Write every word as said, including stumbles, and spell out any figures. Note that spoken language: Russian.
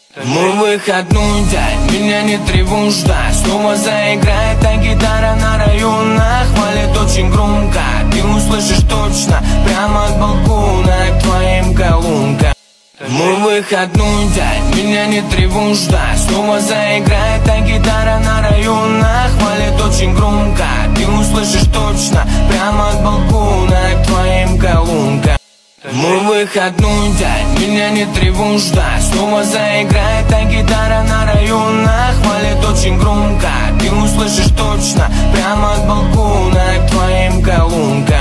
Мой выходной день, меня не тревожь, да. Снова заиграет та гитара на районах. Хвалит очень громко, ты услышишь точно. Прямо от балкона к твоим колонкам. Мой выходной день, меня не тревожь, да. Снова заиграет та гитара на районах. Хвалит очень громко, ты услышишь точно. Прямо от балкона к твоим колонкам. Мой выходной день, меня не тревожь, да. Снова заиграет та гитара на районах. Хвалит очень громко, ты услышишь точно. Прямо от балкона к твоим колонкам.